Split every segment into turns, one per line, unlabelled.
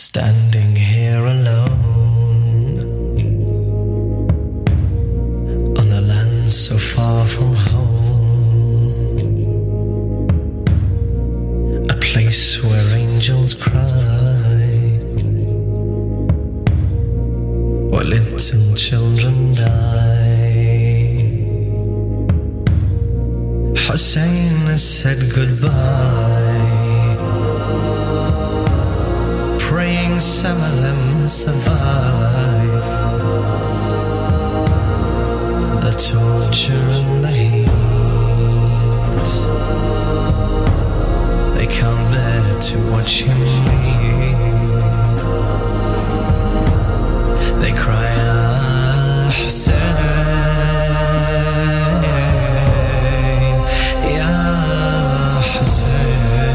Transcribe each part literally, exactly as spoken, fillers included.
Standing here alone on a land so far from home, a place where angels cry, where little children die. Hussein has said goodbye, praying some of them survive the torture and the heat. They can't bear to watch him leave. They cry, Ah Hussein, Ya Hussein.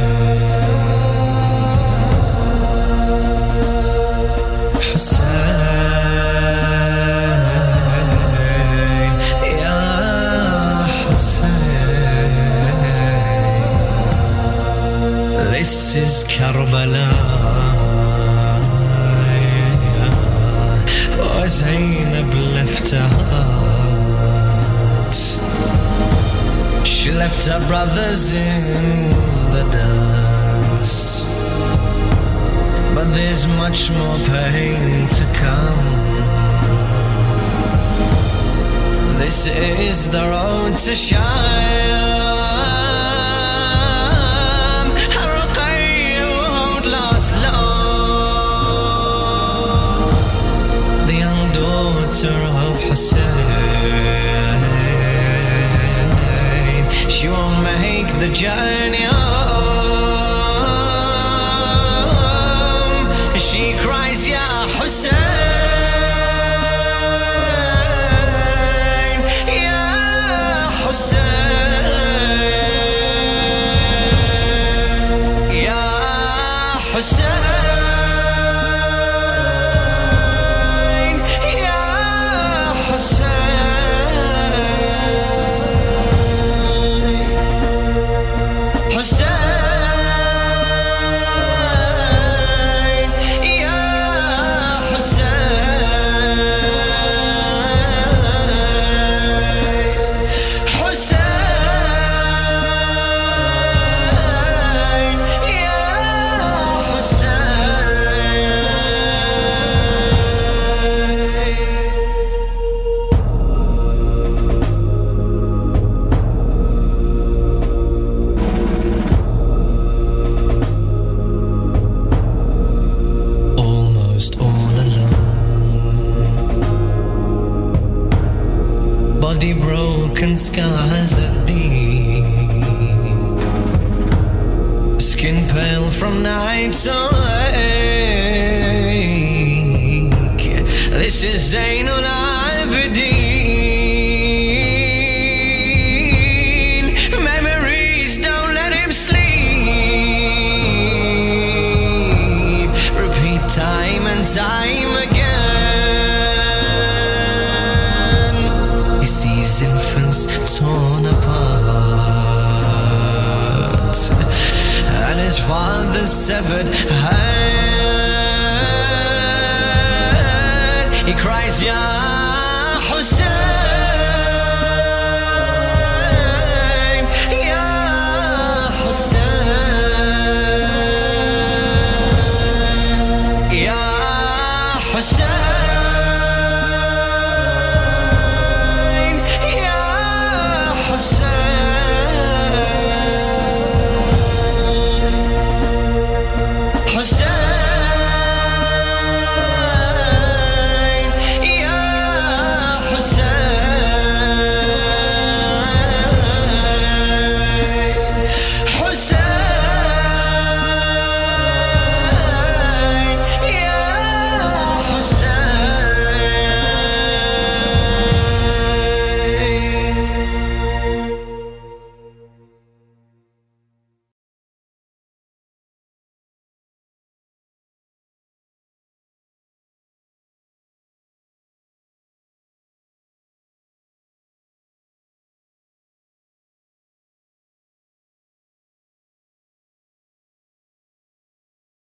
This is Karbala. Oh, Zainab left her heart. She left her brothers in the dust. But there's much more pain to come. This is the road to Shire. The young daughter of Hussein, she won't make the journey home. She cries, Ya Hussein, Ya Hussein, Ya Hussein. Body broken, scars are deep, skin pale from nights awake. This is Zainul Abidin. Memories don't let him sleep. Repeat time and time again. Infants torn apart, and his father's severed hand. He cries, Ya Hussein.